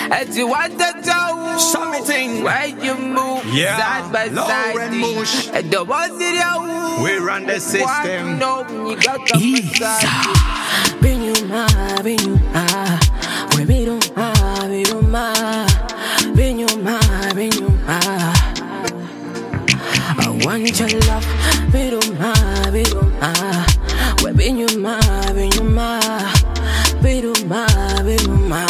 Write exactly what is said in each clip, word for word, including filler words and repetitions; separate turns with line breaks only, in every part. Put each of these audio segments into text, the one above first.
As you want to do
something
where you move
yeah.
side by side. And the ones that you
we run the system.
No, you got the massage.
Bring you my, bring you my. We be do my, we do my. Bring you my, bring you my. I want your love. We do my, we do my. We bring you my, bring you my. We do my, we do my.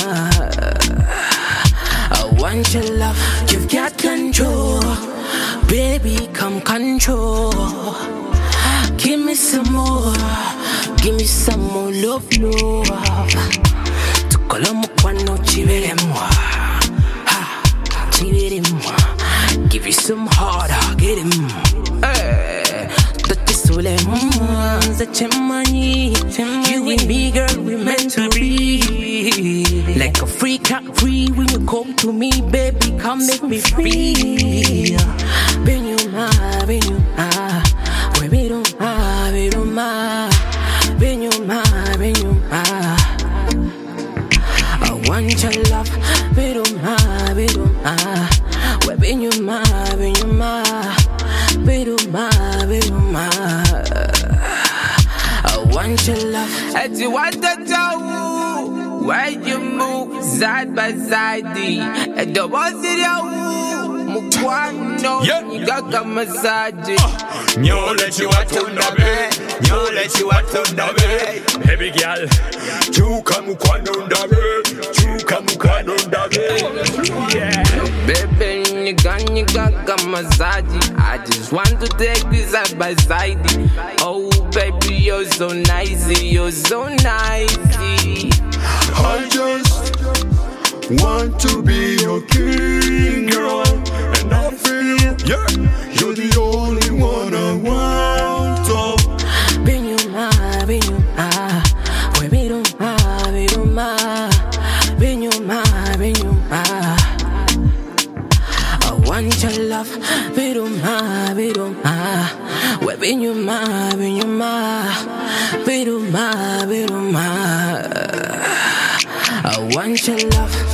I want your love. You've got control. Baby, come control. Give me some more. Give me some more love, love. Tukolomo kwano chivere mwa. Ha, chivere mwa. Give you some harder, get him. Hey, touch your soul and mmm, such a money. You and me, girl, we meant to be. Like a free cat free when you come to me, baby, come make me free. Bring you my, bring you my. We be do my, we do my. Bring you my, bring you my. I want your love. We do my, we do my. We bring you my, bring you my. We do my, we do my. I want your love.
As you want to do where you move side by side. And the ones that you mukwano you got the massage.
Nyo let you out on the bed. Nyo let you out on the bed. Baby girl, chuka mukwano on the bed. Chuka mukwano on the bed. Yeah.
Baby, you got you got the massage. I just want to take this side by side. Oh baby, you're so nice, you're so nice.
I just want to be your king, girl. And I feel, yeah, you're the only one I want. Oh.
Bring you my, bring you my. We be do my, we do my. Bring you my, bring you my. I want your love. We do my, we do my. We bring you my, bring you my. We do my, we do my. I want your love.